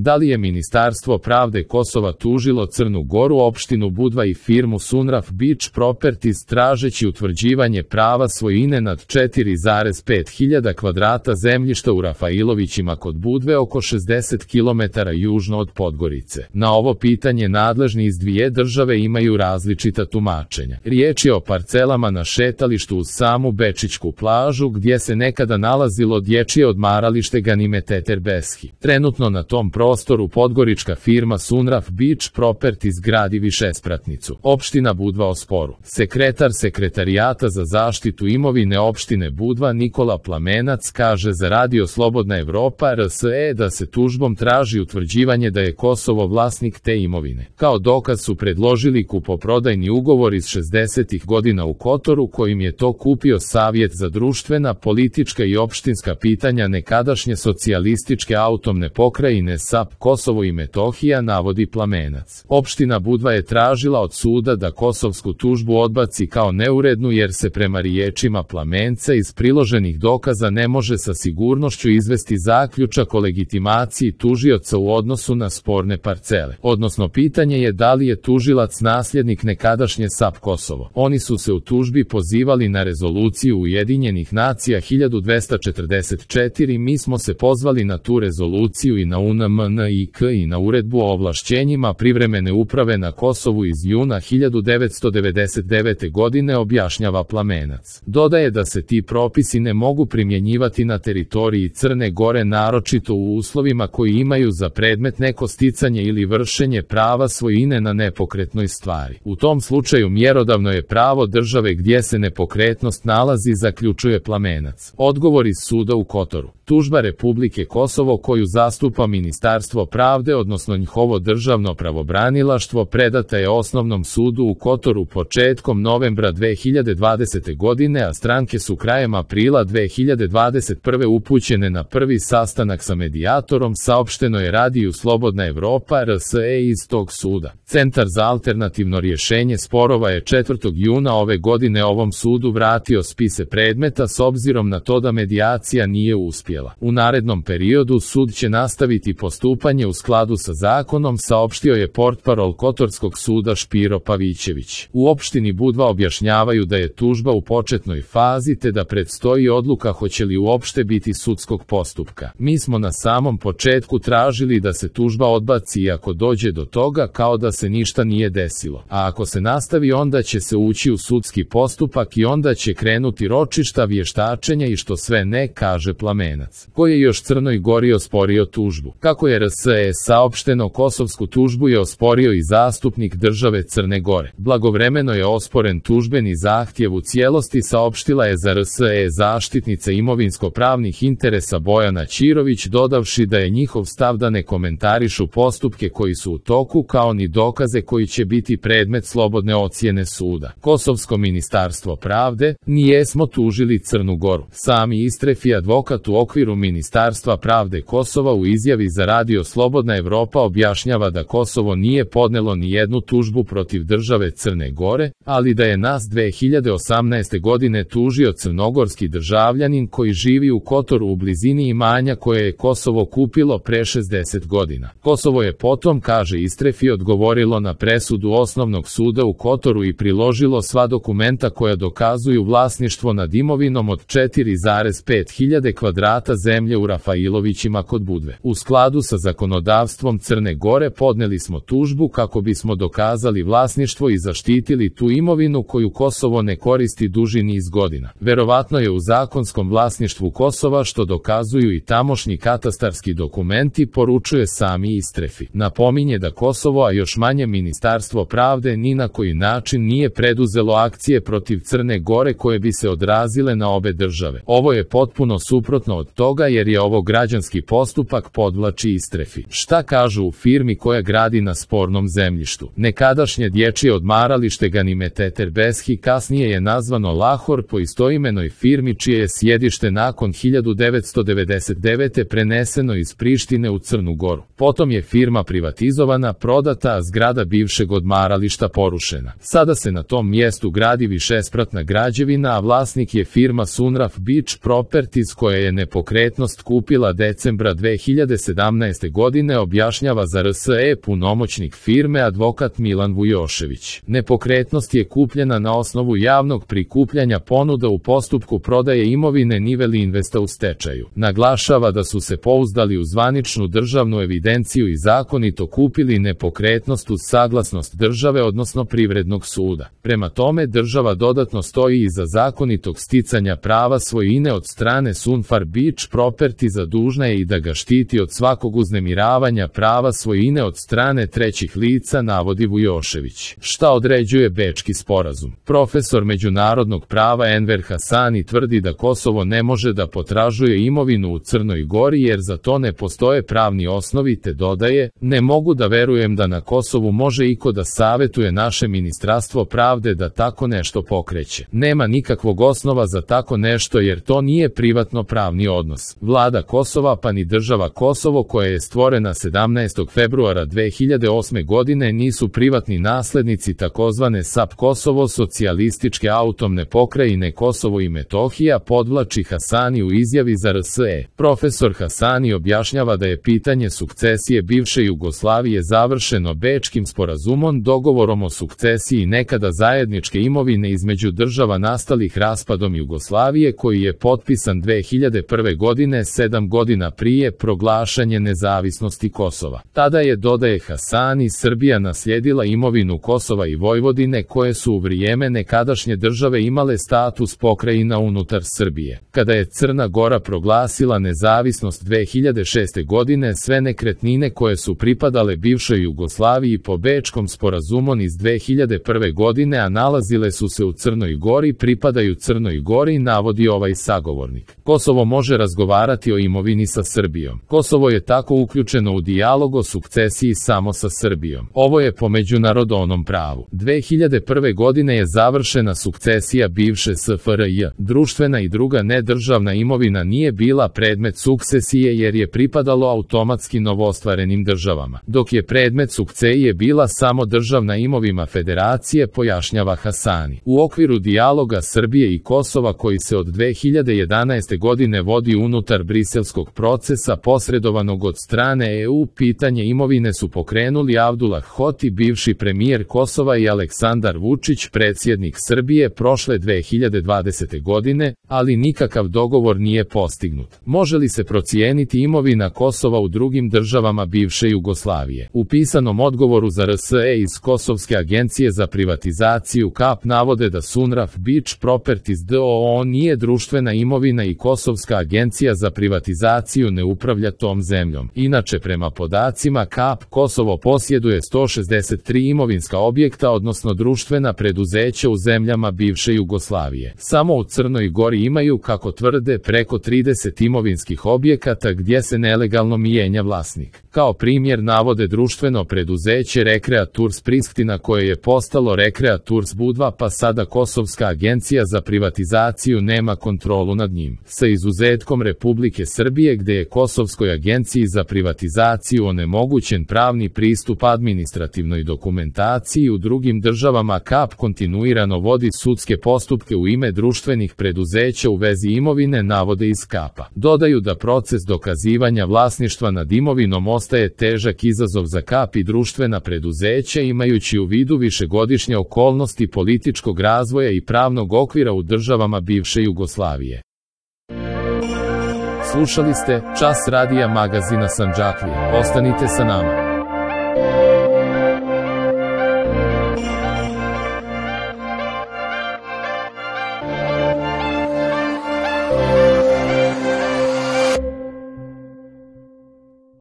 Da li je Ministarstvo pravde Kosova tužilo Crnu Goru, opštinu Budva i firmu Sunraf Beach Properties tražeći utvrđivanje prava svojine nad 4,5 hiljada kvadrata zemljišta u Rafailovićima kod Budve oko 60 km južno od Podgorice? Na ovo pitanje nadležni iz dvije države imaju različita tumačenja. Riječ je o parcelama na šetalištu uz samu Bečićku plažu gdje se nekada nalazilo dječje odmaralište Ganimet Eterbeski. Trenutno na tom prostoru podgorička firma Sunraf Beach Properties gradi višespratnicu. Opština Budva o sporu. Sekretar Sekretarijata za zaštitu imovine opštine Budva Nikola Plamenac kaže za Radio Slobodna Evropa RSE da se tužbom traži utvrđivanje da je Kosovo vlasnik te imovine. Kao dokaz su predložili kupoprodajni ugovor iz 60. godina u Kotoru kojim je to kupio Savjet za društvena, politička i opštinska pitanja nekadašnje socijalističke autonomne pokrajine SAP Kosovo i Metohija, navodi Plamenac. Opština Budva je tražila od suda da kosovsku tužbu odbaci kao neurednu jer se prema riječima Plamenca iz priloženih dokaza ne može sa sigurnošću izvesti zaključak o legitimaciji tužioca u odnosu na sporne parcele. Odnosno pitanje je da li je tužilac nasljednik nekadašnje SAP Kosovo. Oni su se u tužbi pozivali na rezoluciju Ujedinjenih nacija 1244, mi smo se pozvali na tu rezoluciju i na UNMNIK i na uredbu o ovlašćenjima privremene uprave na Kosovu iz juna 1999. godine, objašnjava Plamenac. Dodaje da se ti propisi ne mogu primjenjivati na teritoriji Crne Gore, naročito u uslovima koji imaju za predmet neko sticanje ili vršenje prava svojine na nepokretnoj stvari. U tom slučaju mjerodavno je pravo države gdje se nepokretnost nalazi, zaključuje Plamenac. Odgovor iz suda u Kotoru. Tužba Republike Kosovo koju zastupa Ministarstvo pravde, odnosno njihovo državno pravobranilaštvo, predata je Osnovnom sudu u Kotoru početkom novembra 2020. godine, a stranke su krajem aprila 2021. upućene na prvi sastanak sa medijatorom, saopšteno je Radiju Slobodna Evropa RSE iz tog suda. Centar za alternativno rješenje sporova je 4. juna ove godine ovom sudu vratio spise predmeta s obzirom na to da medijacija nije uspjela. U narednom periodu sud će nastaviti postupanje u skladu sa zakonom, saopštio je portparol Kotorskog suda Špiro Pavićević. U opštini Budva objašnjavaju da je tužba u početnoj fazi te da predstoji odluka hoće li uopšte biti sudskog postupka. Mi smo na samom početku tražili da se tužba odbaci i ako dođe do toga kao da se ništa nije desilo. A ako se nastavi onda će se ući u sudski postupak i onda će krenuti ročišta, vještačenja i što sve ne, kaže Plamenac, koji je još Crnoj Gori osporio tužbu. Kako je RSE saopšteno, kosovsku tužbu je osporio i zastupnik države Crne Gore. Blagovremeno je osporen tužbeni zahtjev u cijelosti, saopštila je za RSE zaštitnica imovinsko-pravnih interesa Bojana Ćirović, dodavši da je njihov stav da ne komentarišu postupke koji su u toku kao ni dokaze koji će biti predmet slobodne ocjene suda. Kosovsko ministarstvo pravde: nijesmo tužili Crnu Goru. Sami Istrefi, advokat u okviru Ministarstva pravde Kosova, u izjavi za Radio Slobodna Evropa objašnjava da Kosovo nije podnelo ni jednu tužbu protiv države Crne Gore, ali da je nas 2018. godine tužio crnogorski državljanin koji živi u Kotoru u blizini imanja koje je Kosovo kupilo pre 60 godina. Kosovo je potom, kaže Istrefi, odgovorilo na presudu Osnovnog suda u Kotoru i priložilo sva dokumenta koja dokazuju vlasništvo nad imovinom od 4,5 hiljade kvadrata zemlje u Rafailovićima kod Budve. U skladu sa zakonodavstvom Crne Gore podneli smo tužbu kako bismo dokazali vlasništvo i zaštitili tu imovinu koju Kosovo ne koristi duži niz godina. Verovatno je u zakonskom vlasništvu Kosova, što dokazuju i tamošnji katastarski dokumenti, poručuje sami Istrefi. Napominje da Kosovo, a još manje Ministarstvo pravde, ni na koji način nije preduzelo akcije protiv Crne Gore koje bi se odrazile na obe države. Ovo je potpuno suprotno od toga jer je ovo građanski postupak, podvlači Istrefi. Šta kažu u firmi koja gradi na spornom zemljištu? Nekadašnje dječje odmaralište Ganimet Eterbeski kasnije je nazvano Lahor po istoimenoj firmi čije je sjedište nakon 1999. preneseno iz Prištine u Crnu Goru. Potom je firma privatizovana, prodata, a zgrada bivšeg odmarališta porušena. Sada se na tom mjestu gradi višespratna građevina, a vlasnik je firma Sunraf Beach Properties koja je nepokretnost kupila decembra 2017. 2019. godine, objašnjava za RSE punomoćnik firme advokat Milan Vujošević. Nepokretnost je kupljena na osnovu javnog prikupljanja ponuda u postupku prodaje imovine Niveli Investa u stečaju. Naglašava da su se pouzdali u zvaničnu državnu evidenciju i zakonito kupili nepokretnost uz saglasnost države, odnosno Privrednog suda. Prema tome, država dodatno stoji iza zakonitog sticanja prava svojine od strane Sunfar Beach Properties, dužna je i da ga štiti od svakog uznemiravanja prava svojine od strane trećih lica, navodi Vujošević. Šta određuje Bečki sporazum? Profesor međunarodnog prava Enver Hasani tvrdi da Kosovo ne može da potražuje imovinu u Crnoj Gori jer za to ne postoje pravni osnovi, te dodaje: ne mogu da verujem da na Kosovu može iko da savetuje naše Ministarstvo pravde da tako nešto pokreće. Nema nikakvog osnova za tako nešto jer to nije privatno pravni odnos. Vlada Kosova pa ni država Kosovo, koja je stvorena 17. februara 2008. godine, nisu privatni naslednici takozvane SAP Kosovo, socijalističke autonomne pokrajine Kosovo i Metohija, podvlači Hasani u izjavi za RSE. Profesor Hasani objašnjava da je pitanje sukcesije bivše Jugoslavije završeno Bečkim sporazumom, dogovorom o sukcesiji nekada zajedničke imovine između država nastalih raspadom Jugoslavije, koji je potpisan 2001. godine, 7 godina prije proglašanja nezavisnosti Kosova. Tada je, dodaje Hasani, Srbija naslijedila imovinu Kosova i Vojvodine, koje su u vrijeme nekadašnje države imale status pokrajina unutar Srbije. Kada je Crna Gora proglasila nezavisnost 2006. godine, sve nekretnine koje su pripadale bivšoj Jugoslaviji po Bečkom sporazumom iz 2001. godine, a nalazile su se u Crnoj Gori, pripadaju Crnoj Gori, navodi ovaj sagovornik. Kosovo može razgovarati o imovini sa Srbijom. Kosovo je tako uključeno u dijalog o sukcesiji samo sa Srbijom. Ovo je po međunarodnom pravu. 2001. godine je završena sukcesija bivše SFRJ. Društvena i druga nedržavna imovina nije bila predmet sukcesije jer je pripadalo automatski novoostvarenim državama, dok je predmet sukcesije bila samo državna imovina federacije, pojašnjava Hasani. U okviru dijaloga Srbije i Kosova, koji se od 2011. godine vodi unutar briselskog procesa posredovanog od strane EU, pitanje imovine su pokrenuli Abdullah Hoti, bivši premijer Kosova, i Aleksandar Vučić, predsjednik Srbije, prošle 2020. godine, ali nikakav dogovor nije postignut. Može li se procijeniti imovina Kosova u drugim državama bivše Jugoslavije? U pisanom odgovoru za RSE iz Kosovske agencije za privatizaciju KAP navode da Sunraf Beach Properties d.o.o. nije društvena imovina i Kosovska agencija za privatizaciju ne upravlja tom zemljom. Inače, prema podacima KAP, Kosovo posjeduje 163 imovinska objekta, odnosno društvena preduzeća u zemljama bivše Jugoslavije. Samo u Crnoj Gori imaju, kako tvrde, preko 30 imovinskih objekata gdje se nelegalno mijenja vlasnik. Kao primjer navode društveno preduzeće Rekreat Tours Pristina, koje je postalo Rekreat Tours Budva, pa sada Kosovska agencija za privatizaciju nema kontrolu nad njim. Sa izuzetkom Republike Srbije, gde je Kosovskoj agenciji za privatizaciju onemogućen pravni pristup administrativnoj dokumentaciji, u drugim državama KAP kontinuirano vodi sudske postupke u ime društvenih preduzeća u vezi imovine, navode iz KAP-a. Dodaju da proces dokazivanja vlasništva nad imovinom ostaje težak izazov za KAP i društvena preduzeća, imajući u vidu višegodišnje okolnosti političkog razvoja i pravnog okvira u državama bivše Jugoslavije. Slušali ste Čas radija magazina Sandžaklija. Ostanite sa nama.